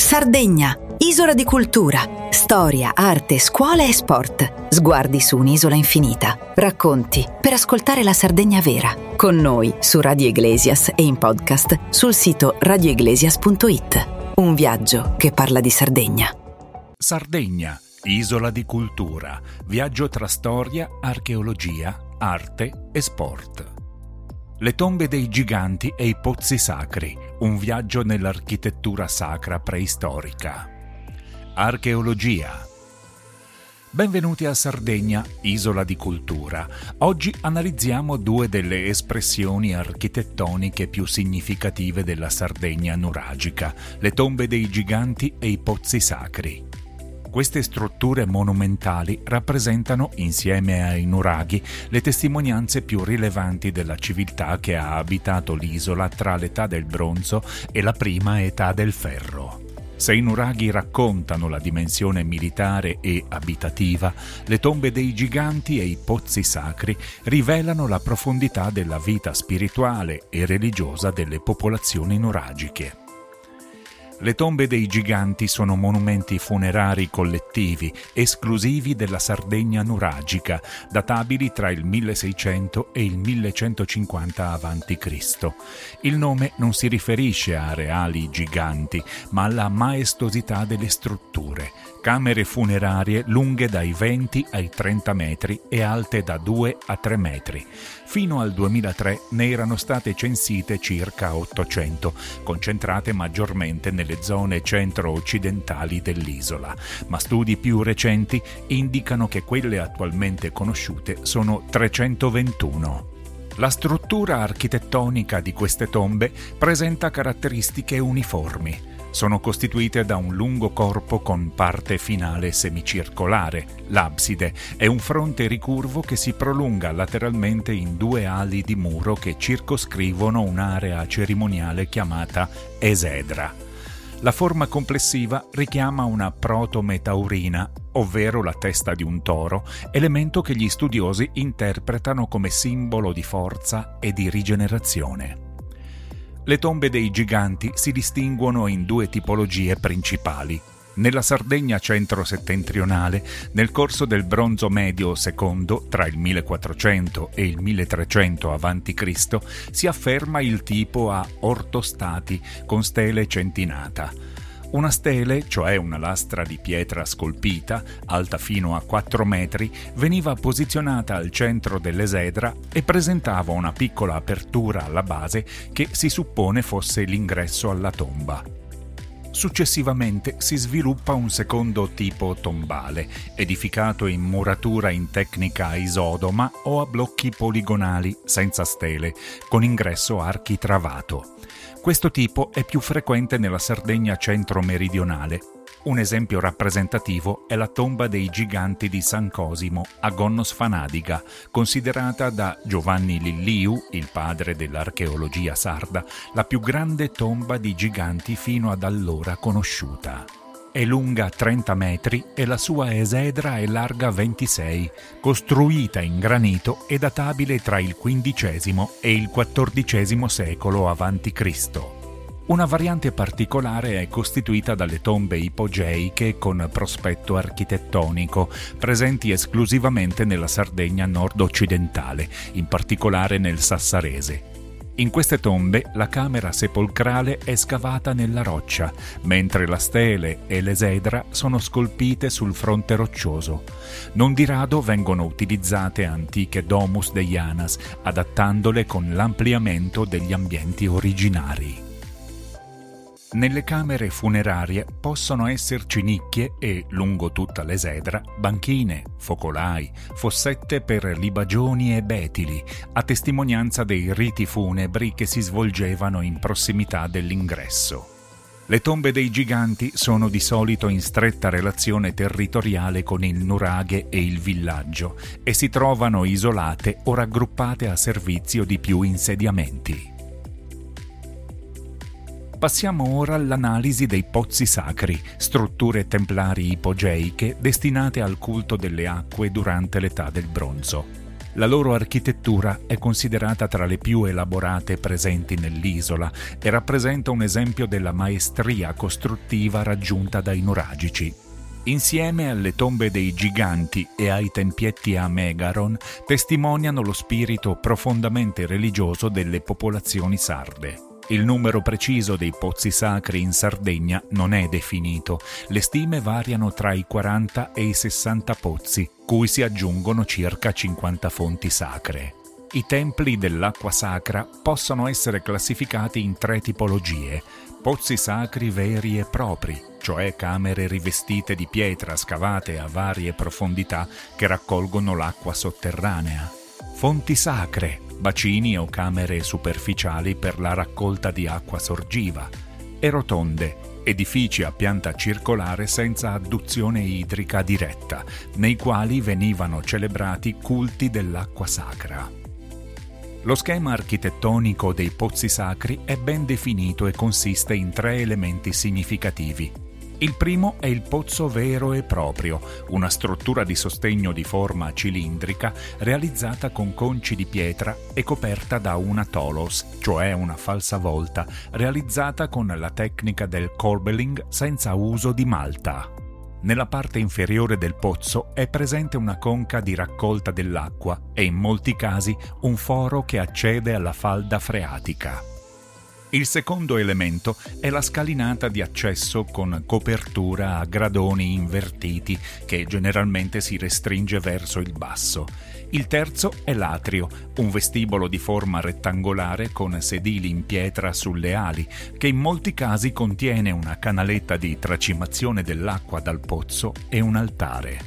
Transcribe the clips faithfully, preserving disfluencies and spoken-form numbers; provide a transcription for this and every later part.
Sardegna, isola di cultura, storia, arte, scuola e sport. Sguardi su un'isola infinita. Racconti per ascoltare la Sardegna vera. Con noi su Radio Iglesias e in podcast sul sito radio iglesias punto it. Un viaggio che parla di Sardegna. Sardegna, isola di cultura. Viaggio tra storia, archeologia, arte e sport. Le tombe dei giganti e i pozzi sacri, un viaggio nell'architettura sacra preistorica. Archeologia. Benvenuti a Sardegna, isola di cultura. Oggi analizziamo due delle espressioni architettoniche più significative della Sardegna nuragica, le tombe dei giganti e i pozzi sacri. Queste strutture monumentali rappresentano, insieme ai nuraghi, le testimonianze più rilevanti della civiltà che ha abitato l'isola tra l'età del bronzo e la prima età del ferro. Se i nuraghi raccontano la dimensione militare e abitativa, le tombe dei giganti e i pozzi sacri rivelano la profondità della vita spirituale e religiosa delle popolazioni nuragiche. Le tombe dei giganti sono monumenti funerari collettivi, esclusivi della Sardegna nuragica, databili tra il milleseicento e il millecentocinquanta avanti Cristo. Il nome non si riferisce a reali giganti, ma alla maestosità delle strutture, camere funerarie lunghe dai venti ai trenta metri e alte da due a tre metri. Fino al duemilatré ne erano state censite circa ottocento, concentrate maggiormente nelle zone centro-occidentali dell'isola, ma studi più recenti indicano che quelle attualmente conosciute sono trecentoventuno. La struttura architettonica di queste tombe presenta caratteristiche uniformi. Sono costituite da un lungo corpo con parte finale semicircolare, l'abside, e un fronte ricurvo che si prolunga lateralmente in due ali di muro che circoscrivono un'area cerimoniale chiamata esedra. La forma complessiva richiama una protometaurina, ovvero la testa di un toro, elemento che gli studiosi interpretano come simbolo di forza e di rigenerazione. Le tombe dei giganti si distinguono in due tipologie principali. Nella Sardegna centro-settentrionale, nel corso del Bronzo Medio secondo, tra il millequattrocento e il milletrecento avanti Cristo, si afferma il tipo a ortostati con stele centinata. Una stele, cioè una lastra di pietra scolpita, alta fino a quattro metri, veniva posizionata al centro dell'esedra e presentava una piccola apertura alla base che si suppone fosse l'ingresso alla tomba. Successivamente si sviluppa un secondo tipo tombale, edificato in muratura in tecnica isodoma o a blocchi poligonali senza stele, con ingresso architravato. Questo tipo è più frequente nella Sardegna centro-meridionale. Un esempio rappresentativo è la tomba dei giganti di San Cosimo a Gonnosfanadiga, considerata da Giovanni Lilliu, il padre dell'archeologia sarda, la più grande tomba di giganti fino ad allora conosciuta. È lunga trenta metri e la sua esedra è larga ventisei, costruita in granito e databile tra il quindicesimo e il quattordicesimo secolo avanti Cristo. Una variante particolare è costituita dalle tombe ipogeiche con prospetto architettonico, presenti esclusivamente nella Sardegna nord-occidentale, in particolare nel Sassarese. In queste tombe la camera sepolcrale è scavata nella roccia, mentre la stele e l'esedra sono scolpite sul fronte roccioso. Non di rado vengono utilizzate antiche domus deianas, adattandole con l'ampliamento degli ambienti originari. Nelle camere funerarie possono esserci nicchie e, lungo tutta l'esedra, banchine, focolai, fossette per libagioni e betili, a testimonianza dei riti funebri che si svolgevano in prossimità dell'ingresso. Le tombe dei giganti sono di solito in stretta relazione territoriale con il nuraghe e il villaggio e si trovano isolate o raggruppate a servizio di più insediamenti. Passiamo ora all'analisi dei pozzi sacri, strutture templari ipogeiche destinate al culto delle acque durante l'età del bronzo. La loro architettura è considerata tra le più elaborate presenti nell'isola e rappresenta un esempio della maestria costruttiva raggiunta dai nuragici. Insieme alle tombe dei giganti e ai tempietti a Megaron, testimoniano lo spirito profondamente religioso delle popolazioni sarde. Il numero preciso dei pozzi sacri in Sardegna non è definito. Le stime variano tra i quaranta e i sessanta pozzi, cui si aggiungono circa cinquanta fonti sacre. I templi dell'acqua sacra possono essere classificati in tre tipologie: pozzi sacri veri e propri, cioè camere rivestite di pietra scavate a varie profondità che raccolgono l'acqua sotterranea; fonti sacre, bacini o camere superficiali per la raccolta di acqua sorgiva; e rotonde, edifici a pianta circolare senza adduzione idrica diretta, nei quali venivano celebrati culti dell'acqua sacra. Lo schema architettonico dei pozzi sacri è ben definito e consiste in tre elementi significativi. Il primo è il pozzo vero e proprio, una struttura di sostegno di forma cilindrica realizzata con conci di pietra e coperta da una tholos, cioè una falsa volta, realizzata con la tecnica del corbelling senza uso di malta. Nella parte inferiore del pozzo è presente una conca di raccolta dell'acqua e in molti casi un foro che accede alla falda freatica. Il secondo elemento è la scalinata di accesso con copertura a gradoni invertiti che generalmente si restringe verso il basso. Il terzo è l'atrio, un vestibolo di forma rettangolare con sedili in pietra sulle ali, che in molti casi contiene una canaletta di tracimazione dell'acqua dal pozzo e un altare.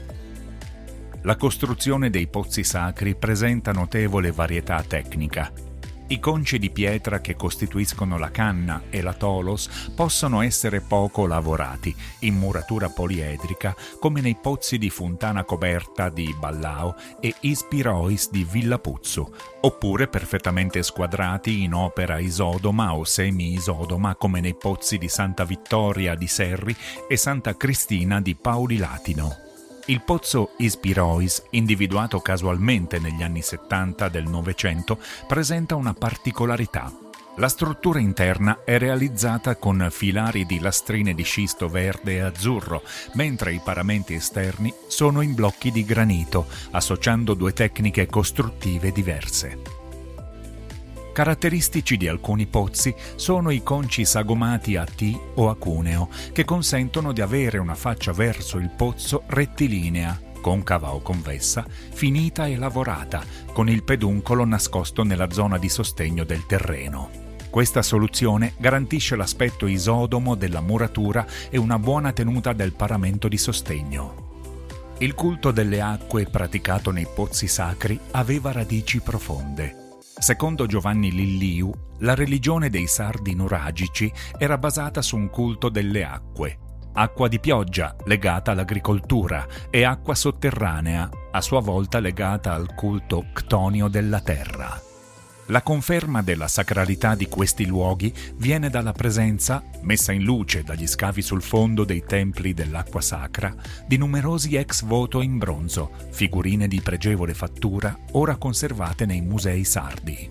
La costruzione dei pozzi sacri presenta notevole varietà tecnica. I conci di pietra che costituiscono la canna e la tholos possono essere poco lavorati, in muratura poliedrica, come nei pozzi di Fontana Coberta di Ballao e Ispirois di Villapuzzo, oppure perfettamente squadrati in opera isodoma o semi-isodoma, come nei pozzi di Santa Vittoria di Serri e Santa Cristina di Pauli Latino. Il pozzo Ispirois, individuato casualmente negli anni settanta del Novecento, presenta una particolarità. La struttura interna è realizzata con filari di lastrine di scisto verde e azzurro, mentre i paramenti esterni sono in blocchi di granito, associando due tecniche costruttive diverse. Caratteristici di alcuni pozzi sono i conci sagomati a T o a cuneo, che consentono di avere una faccia verso il pozzo rettilinea, concava o convessa, finita e lavorata, con il peduncolo nascosto nella zona di sostegno del terreno. Questa soluzione garantisce l'aspetto isodomo della muratura e una buona tenuta del paramento di sostegno. Il culto delle acque praticato nei pozzi sacri aveva radici profonde. Secondo Giovanni Lilliu, la religione dei sardi nuragici era basata su un culto delle acque. Acqua di pioggia, legata all'agricoltura, e acqua sotterranea, a sua volta legata al culto ctonio della terra. La conferma della sacralità di questi luoghi viene dalla presenza, messa in luce dagli scavi sul fondo dei templi dell'acqua sacra, di numerosi ex voto in bronzo, figurine di pregevole fattura ora conservate nei musei sardi.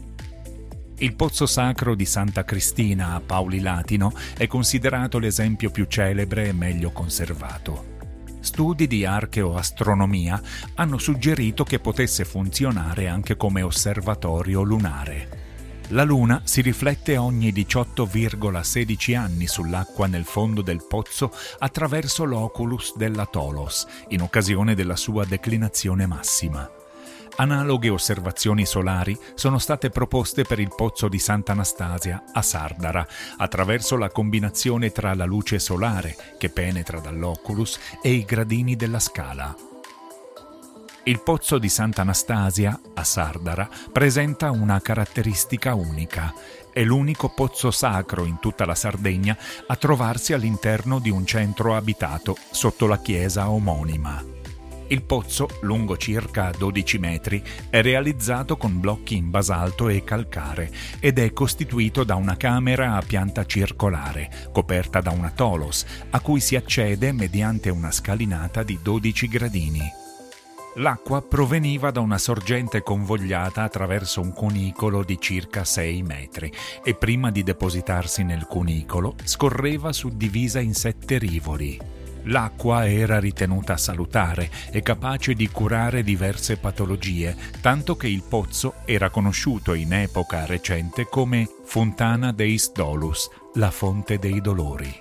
Il pozzo sacro di Santa Cristina a Pauli Latino è considerato l'esempio più celebre e meglio conservato. Studi di archeoastronomia hanno suggerito che potesse funzionare anche come osservatorio lunare. La Luna si riflette ogni diciotto virgola sedici anni sull'acqua nel fondo del pozzo attraverso l'oculus della tholos, in occasione della sua declinazione massima. Analoghe osservazioni solari sono state proposte per il pozzo di Sant'Anastasia a Sardara, attraverso la combinazione tra la luce solare che penetra dall'oculus e i gradini della scala. Il pozzo di Sant'Anastasia a Sardara presenta una caratteristica unica. È l'unico pozzo sacro in tutta la Sardegna a trovarsi all'interno di un centro abitato sotto la chiesa omonima. Il pozzo, lungo circa dodici metri, è realizzato con blocchi in basalto e calcare ed è costituito da una camera a pianta circolare, coperta da una tholos, a cui si accede mediante una scalinata di dodici gradini. L'acqua proveniva da una sorgente convogliata attraverso un cunicolo di circa sei metri e prima di depositarsi nel cunicolo scorreva suddivisa in sette rivoli. L'acqua era ritenuta salutare e capace di curare diverse patologie, tanto che il pozzo era conosciuto in epoca recente come Fontana Deis Dolus, la fonte dei dolori.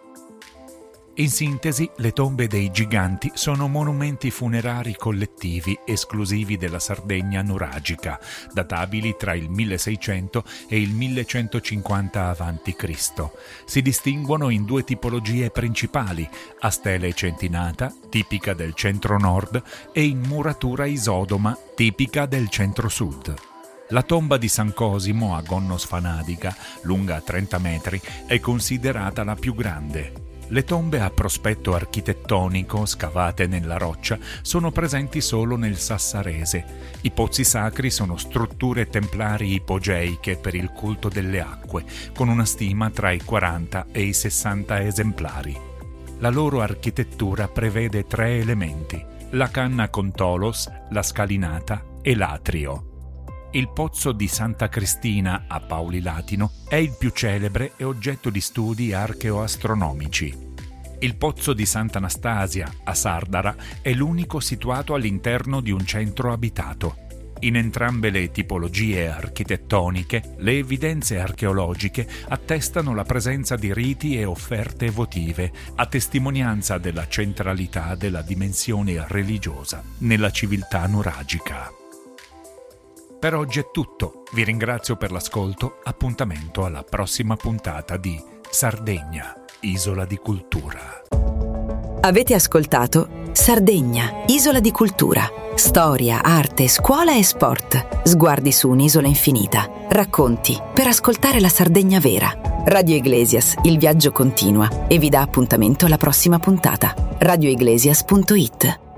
In sintesi, le tombe dei giganti sono monumenti funerari collettivi esclusivi della Sardegna nuragica, databili tra il milleseicento e il millecentocinquanta avanti Cristo. Si distinguono in due tipologie principali: a stele centinata, tipica del centro-nord, e in muratura isodoma, tipica del centro-sud. La tomba di San Cosimo a Gonno Sfanadica, lunga trenta metri, è considerata la più grande. Le tombe a prospetto architettonico scavate nella roccia sono presenti solo nel Sassarese. I pozzi sacri sono strutture templari ipogeiche per il culto delle acque, con una stima tra i quaranta e i sessanta esemplari. La loro architettura prevede tre elementi: la canna con tolos, la scalinata e l'atrio. Il pozzo di Santa Cristina a Pauli Latino è il più celebre e oggetto di studi archeoastronomici. Il pozzo di Sant'Anastasia a Sardara è l'unico situato all'interno di un centro abitato. In entrambe le tipologie architettoniche, le evidenze archeologiche attestano la presenza di riti e offerte votive, a testimonianza della centralità della dimensione religiosa nella civiltà nuragica. Per oggi è tutto, vi ringrazio per l'ascolto, appuntamento alla prossima puntata di Sardegna, Isola di Cultura. Avete ascoltato Sardegna, Isola di Cultura, storia, arte, scuola e sport, sguardi su un'isola infinita, racconti per ascoltare la Sardegna vera. Radio Iglesias, il viaggio continua e vi dà appuntamento alla prossima puntata. radio iglesias punto it